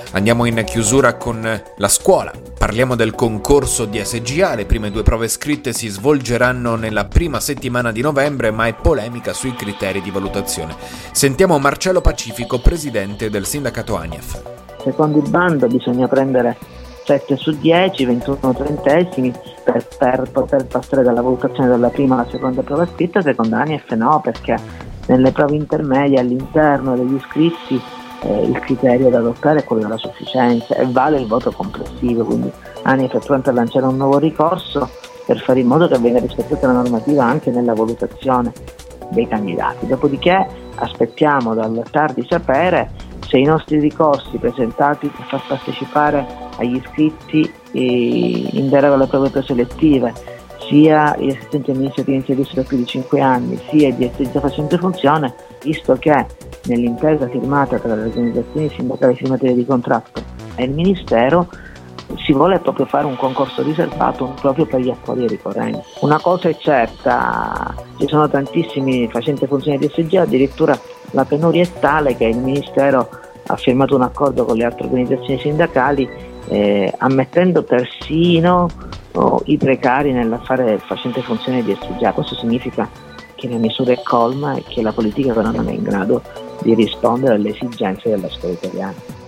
Andiamo in chiusura con la scuola. Parliamo del concorso di SGA, le prime 2 prove scritte si svolgeranno nella prima settimana di novembre, ma è polemica sui criteri di valutazione. Sentiamo Marcello Pacifico, presidente del sindacato ANIEF. Secondo il bando bisogna prendere 7 su 10, 21 trentesimi per poter passare dalla valutazione della prima alla seconda prova scritta. Secondo ANIEF no, perché nelle prove intermedie all'interno degli iscritti il criterio da adottare è quello della sufficienza e vale il voto complessivo, quindi ANIEF è pronto a lanciare un nuovo ricorso per fare in modo che venga rispettata la normativa anche nella valutazione dei candidati. Dopodiché aspettiamo dal TAR di sapere se i nostri ricorsi presentati per far partecipare agli iscritti in deroga alle prove preselettive, sia gli assistenti amministrativi in servizio da più di 5 anni, sia i direttori facenti funzione, visto che nell'intesa firmata tra le organizzazioni sindacali firmatarie di contratto e il Ministero si vuole proprio fare un concorso riservato proprio per gli attuali ricorrenti. Una cosa è certa, ci sono tantissimi facenti funzioni di SGA, addirittura la penuria è tale che il Ministero ha firmato un accordo con le altre organizzazioni sindacali ammettendo persino i precari nel fare facente funzione di SGA. Questo significa che la misura è colma e che la politica non è in grado di rispondere alle esigenze della scuola italiana.